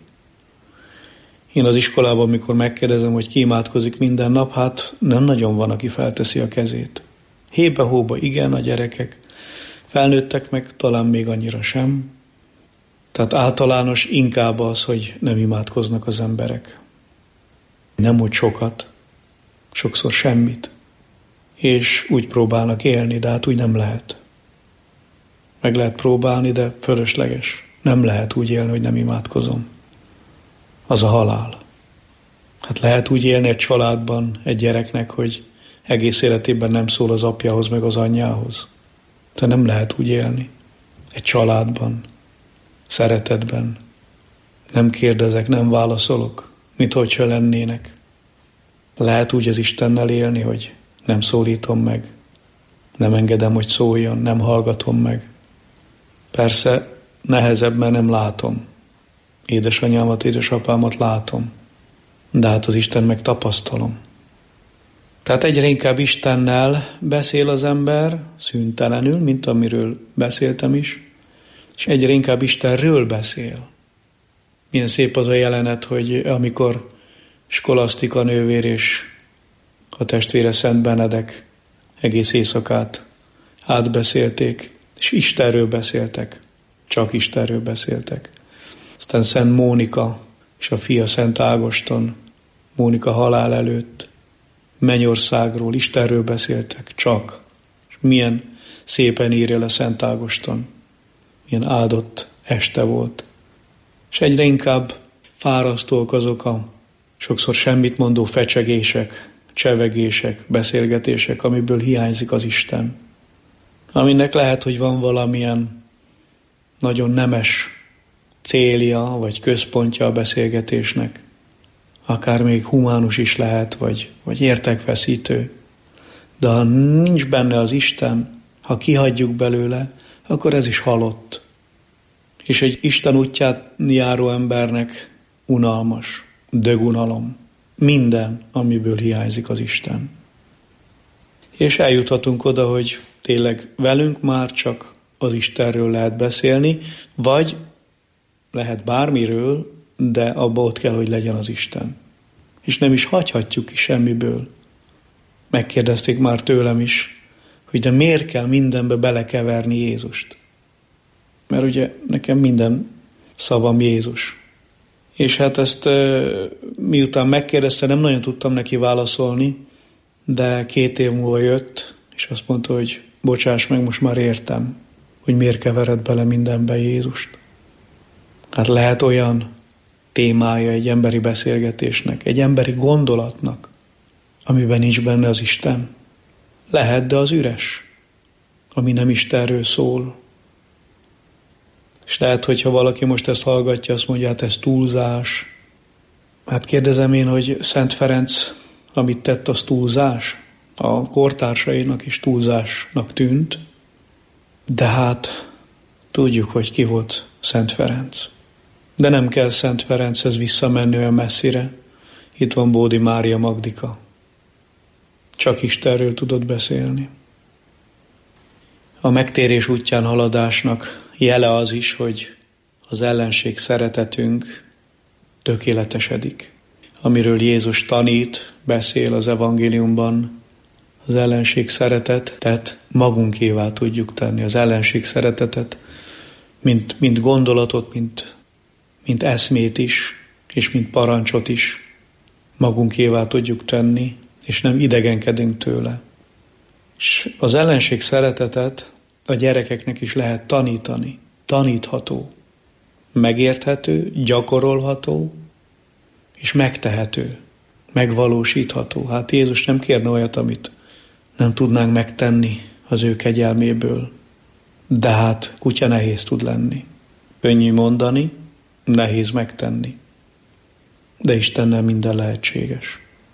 [SPEAKER 13] Én az iskolában, amikor megkérdezem, hogy ki imádkozik minden nap, hát nem nagyon van, aki felteszi a kezét. Hébe-hóba igen, a gyerekek, felnőttek meg talán még annyira sem. Tehát általános inkább az, hogy nem imádkoznak az emberek. Nem úgy sokat, sokszor semmit. És úgy próbálnak élni, de hát úgy nem lehet. Meg lehet próbálni, de fölösleges. Nem lehet úgy élni, hogy nem imádkozom. Az a halál. Hát lehet úgy élni egy családban egy gyereknek, hogy egész életében nem szól az apjához meg az anyjához. De nem lehet úgy élni. Egy családban, szeretetben. Nem kérdezek, nem válaszolok, mint hogyha lennének. Lehet úgy az Istennel élni, hogy nem szólítom meg, nem engedem, hogy szóljon, nem hallgatom meg. Persze nehezebb, mert nem látom. Édesanyámat, édesapámat látom, de hát az Isten meg tapasztalom. Tehát egyre inkább Istennel beszél az ember, szüntelenül, mint amiről beszéltem is, és egyre inkább Istenről beszél. Milyen szép az a jelenet, hogy amikor Skolasztika nővér és a testvére Szent Benedek egész éjszakát átbeszélték, és Istenről beszéltek, csak Istenről beszéltek. Aztán Szent Mónika és a fia Szent Ágoston, Mónika halál előtt Mennyországról, Istenről beszéltek, csak. És milyen szépen írja le Szent Ágoston, milyen áldott este volt. És egyre inkább fárasztók azok a sokszor semmit mondó fecsegések, csevegések, beszélgetések, amiből hiányzik az Isten. Aminek lehet, hogy van valamilyen nagyon nemes célja, vagy központja a beszélgetésnek. Akár még humánus is lehet, vagy, vagy értekfeszítő. De ha nincs benne az Isten, ha kihagyjuk belőle, akkor ez is halott. És egy Isten útját járó embernek unalmas, dögunalom. Minden, amiből hiányzik az Isten. És eljuthatunk oda, hogy tényleg velünk már csak az Istenről lehet beszélni, vagy lehet bármiről, de abba ott kell, hogy legyen az Isten. És nem is hagyhatjuk ki semmiből. Megkérdezték már tőlem is, hogy de miért kell mindenbe belekeverni Jézust? Mert ugye nekem minden szavam Jézus. És hát ezt miután megkérdezte, nem nagyon tudtam neki válaszolni, de két év múlva jött, és azt mondta, hogy bocsáss meg, most már értem, hogy miért kevered bele mindenbe Jézust. Hát lehet olyan témája egy emberi beszélgetésnek, egy emberi gondolatnak, amiben nincs benne az Isten. Lehet, de az üres, ami nem Istenről szól. És lehet, hogyha valaki most ezt hallgatja, azt mondja, hát ez túlzás. Hát kérdezem én, hogy Szent Ferenc, amit tett, az túlzás? A kortársainak is túlzásnak tűnt, de hát tudjuk, hogy ki volt Szent Ferenc. De nem kell Szent Ferenchez visszamenni olyan messzire. Itt van Bódi Mária Magdika. Csak Istenről tudott beszélni. A megtérés útján haladásnak jele az is, hogy az ellenség szeretetünk tökéletesedik. Amiről Jézus tanít, beszél az evangéliumban, az ellenség szeretetet magunkévá tudjuk tenni. Az ellenség szeretetet, mint, mint gondolatot, mint, mint eszmét is, és mint parancsot is magunkévá tudjuk tenni, és nem idegenkedünk tőle. És az ellenség szeretetet a gyerekeknek is lehet tanítani. Tanítható, megérthető, gyakorolható, és megtehető, megvalósítható. Hát Jézus nem kérne olyat, amit nem tudnánk megtenni az ő kegyelméből. De hát kutya nehéz tud lenni. Könnyű mondani, nehéz megtenni. De Istennel minden lehetséges.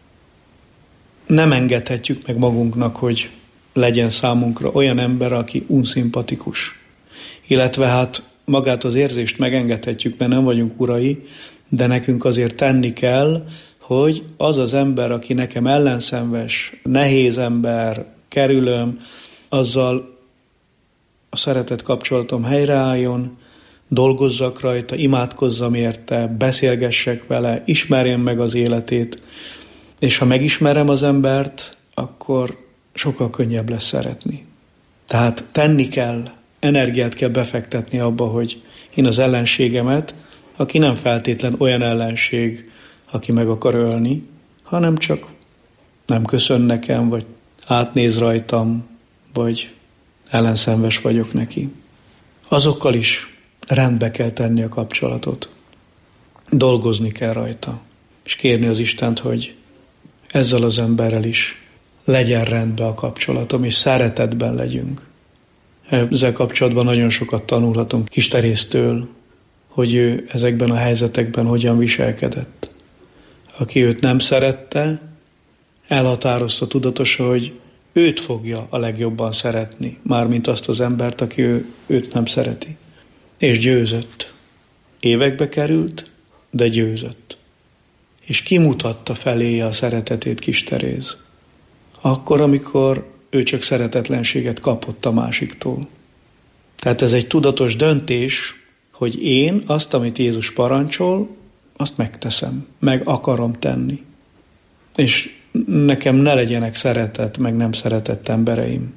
[SPEAKER 13] Nem engedhetjük meg magunknak, hogy legyen számunkra olyan ember, aki unszimpatikus. Illetve hát magát az érzést megengedhetjük, mert nem vagyunk urai, de nekünk azért tenni kell, hogy az az ember, aki nekem ellenszenves, nehéz ember, kerülöm, azzal a szeretet kapcsolatom helyreálljon, dolgozzak rajta, imádkozzam érte, beszélgessek vele, ismerjem meg az életét, és ha megismerem az embert, akkor sokkal könnyebb lesz szeretni. Tehát tenni kell, energiát kell befektetni abba, hogy én az ellenségemet, aki nem feltétlen olyan ellenség, aki meg akar ölni, hanem csak nem köszön nekem, vagy átnéz rajtam, vagy ellenszenves vagyok neki. Azokkal is rendbe kell tenni a kapcsolatot. Dolgozni kell rajta, és kérni az Istent, hogy ezzel az emberrel is legyen rendben a kapcsolatom, és szeretetben legyünk. Ezzel kapcsolatban nagyon sokat tanulhatunk Kis Teréztől, hogy ő ezekben a helyzetekben hogyan viselkedett. Aki őt nem szerette, elhatározta tudatosan, hogy őt fogja a legjobban szeretni, mármint azt az embert, aki ő, őt nem szereti. És győzött. Évekbe került, de győzött. És kimutatta feléje a szeretetét Kis Teréz. Akkor, amikor ő csak szeretetlenséget kapott a másiktól. Tehát ez egy tudatos döntés, hogy én azt, amit Jézus parancsol, azt megteszem, meg akarom tenni. És nekem ne legyenek szeretett, meg nem szeretett embereim,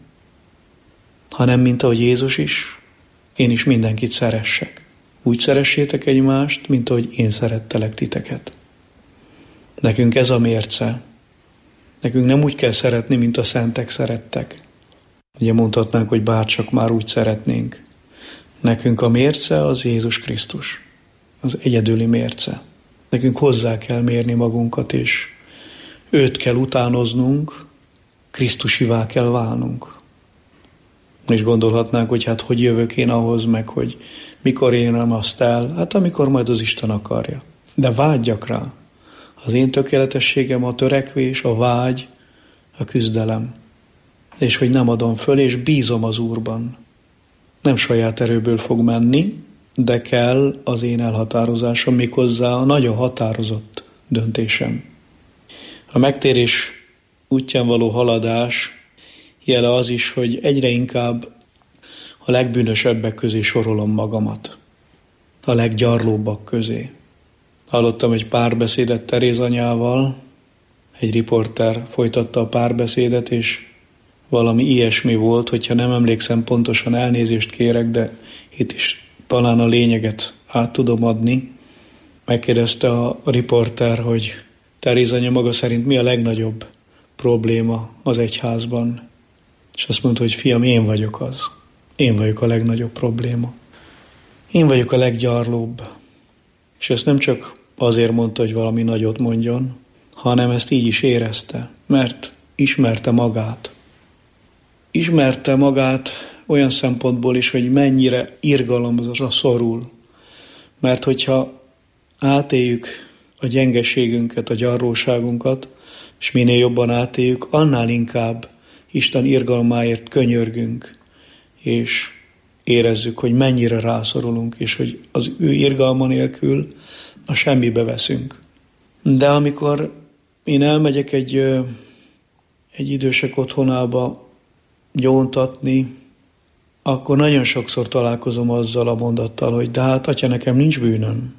[SPEAKER 13] hanem mint ahogy Jézus is, én is mindenkit szeressek. Úgy szeressétek egymást, mint ahogy én szerettelek titeket. Nekünk ez a mérce. Nekünk nem úgy kell szeretni, mint a szentek szerettek. Ugye mondhatnánk, hogy bárcsak már úgy szeretnénk. Nekünk a mérce az Jézus Krisztus. Az egyedüli mérce. Nekünk hozzá kell mérni magunkat, és őt kell utánoznunk, Krisztusivá kell válnunk. És gondolhatnánk, hogy hát hogy jövök én ahhoz, meg hogy mikor érem azt el, hát amikor majd az Isten akarja. De vágyjak rá. Az én tökéletességem a törekvés, a vágy, a küzdelem. És hogy nem adom föl, és bízom az Úrban. Nem saját erőből fog menni, de kell az én elhatározásom, méghozzá a nagyon határozott döntésem. A megtérés útján való haladás jele az is, hogy egyre inkább a legbűnösebbek közé sorolom magamat. A leggyarlóbbak közé. Hallottam egy párbeszédet Teréz anyával, egy riporter folytatta a párbeszédet, és valami ilyesmi volt, hogyha nem emlékszem pontosan, elnézést kérek, de itt is talán a lényeget át tudom adni. Megkérdezte a riporter, hogy Teréz anya maga szerint mi a legnagyobb probléma az egyházban. És azt mondta, hogy fiam, én vagyok az. Én vagyok a legnagyobb probléma. Én vagyok a leggyarlóbb. És ezt nem csak azért mondta, hogy valami nagyot mondjon, hanem ezt így is érezte, mert ismerte magát. Ismerte magát olyan szempontból is, hogy mennyire irgalomra szorul. Mert hogyha átéljük a gyengeségünket, a gyarlóságunkat, és minél jobban átéljük, annál inkább Isten irgalmáért könyörgünk, és érezzük, hogy mennyire rászorulunk, és hogy az ő irgalma nélkül a semmibe veszünk. De amikor én elmegyek egy, egy idősek otthonába gyóntatni, akkor nagyon sokszor találkozom azzal a mondattal, hogy de hát atya, nekem nincs bűnöm.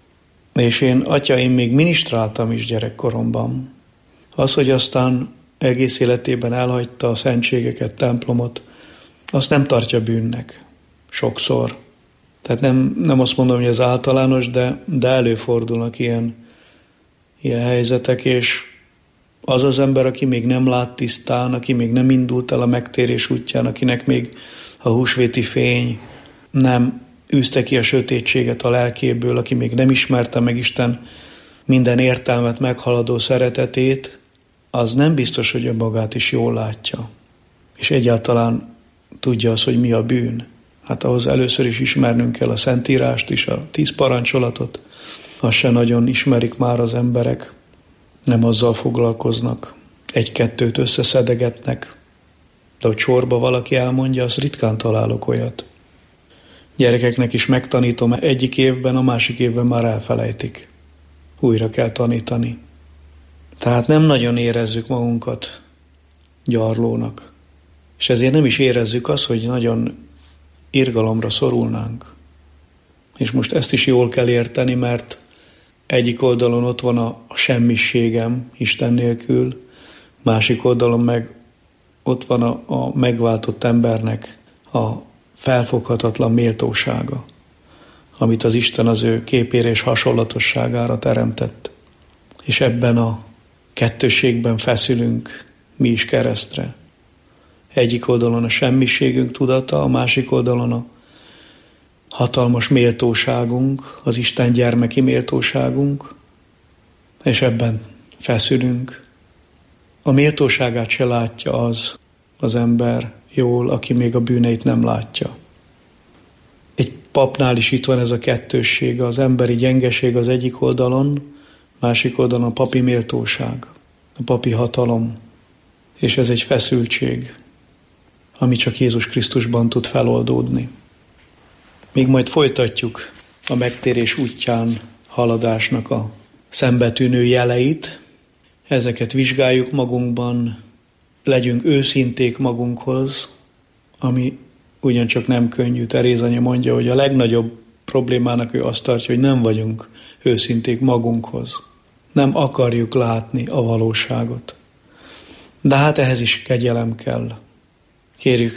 [SPEAKER 13] És én, atya, én még minisztráltam is gyerekkoromban. Az, hogy aztán egész életében elhagyta a szentségeket, templomot, azt nem tartja bűnnek. Sokszor. Tehát nem, nem azt mondom, hogy ez általános, de, de előfordulnak ilyen, ilyen helyzetek, és az az ember, aki még nem lát tisztán, aki még nem indult el a megtérés útján, akinek még a húsvéti fény nem űzte ki a sötétséget a lelkéből, aki még nem ismerte meg Isten minden értelmet meghaladó szeretetét, az nem biztos, hogy önmagát is jól látja. És egyáltalán tudja az, hogy mi a bűn. Hát ahhoz először is ismernünk kell a Szentírást is, a tíz parancsolatot. Azt se nagyon ismerik már az emberek, nem azzal foglalkoznak. Egy-kettőt összeszedegetnek, de hogy sorba valaki elmondja, azt ritkán találok olyat. Gyerekeknek is megtanítom egyik évben, a másik évben már elfelejtik. Újra kell tanítani. Tehát nem nagyon érezzük magunkat gyarlónak. És ezért nem is érezzük azt, hogy nagyon irgalomra szorulnánk. És most ezt is jól kell érteni, mert egyik oldalon ott van a semmiségem Isten nélkül, másik oldalon meg ott van a, a megváltott embernek a felfoghatatlan méltósága, amit az Isten az ő képére és hasonlatosságára teremtett. És ebben a kettősségben feszülünk mi is keresztre. Egyik oldalon a semmiségünk tudata, a másik oldalon a hatalmas méltóságunk, az Isten gyermeki méltóságunk, és ebben feszülünk. A méltóságát se látja az az ember jól, aki még a bűneit nem látja. Egy papnál is itt van ez a kettősség, az emberi gyengeség az egyik oldalon, másik oldalon a papi méltóság, a papi hatalom, és ez egy feszültség, ami csak Jézus Krisztusban tud feloldódni. Még majd folytatjuk a megtérés útján haladásnak a szembetűnő jeleit, ezeket vizsgáljuk magunkban, legyünk őszinték magunkhoz, ami ugyancsak nem könnyű. Teréz anya mondja, hogy a legnagyobb problémának ő azt tartja, hogy nem vagyunk őszinték magunkhoz. Nem akarjuk látni a valóságot. De hát ehhez is kegyelem kell. Kérjük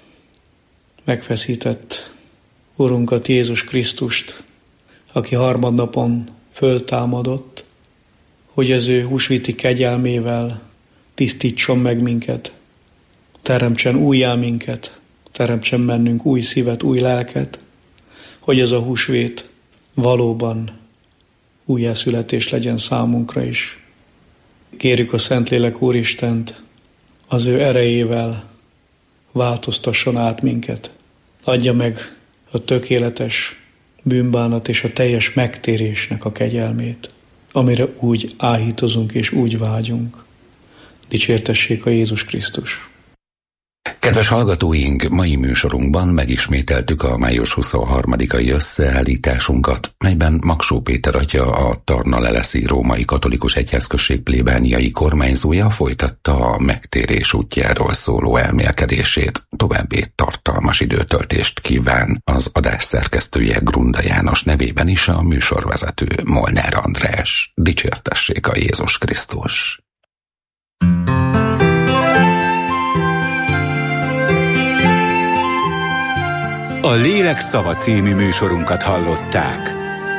[SPEAKER 13] megfeszített Urunkat, Jézus Krisztust, aki harmadnapon föltámadott, hogy az ő húsvéti kegyelmével tisztítson meg minket, teremtsen újjá minket, teremtsen bennünk új szívet, új lelket, hogy ez a húsvét valóban újjászületés legyen számunkra is. Kérjük a Szentlélek Úristent, az ő erejével változtasson át minket, adja meg a tökéletes bűnbánat és a teljes megtérésnek a kegyelmét, amire úgy áhítozunk és úgy vágyunk. Dicsértessék a Jézus Krisztus!
[SPEAKER 12] Kedves hallgatóink, mai műsorunkban megismételtük a május huszonharmadikai összeállításunkat, melyben Magsó Péter atya, a Tarna-Leleszi Római Katolikus Egyházközség plébániai kormányzója folytatta a megtérés útjáról szóló elmélkedését. További tartalmas időtöltést kíván az adás szerkesztője Grunda János nevében is a műsorvezető Molnár András. Dicsértessék a Jézus Krisztus!
[SPEAKER 11] A Lélek szava című műsorunkat hallották.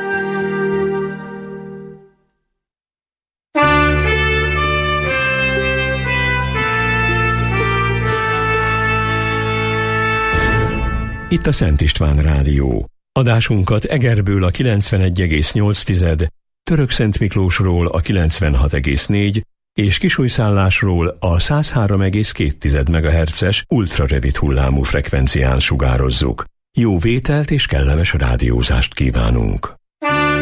[SPEAKER 2] Itt a Szent István Rádió. Adásunkat Egerből a kilencvenegy egész nyolc, Törökszent Miklósról a kilencvenhat egész négy és Kisújszállásról a száz három egész két megahertzes ultrarövid hullámú frekvencián sugározzuk. Jó vételt és kellemes rádiózást kívánunk!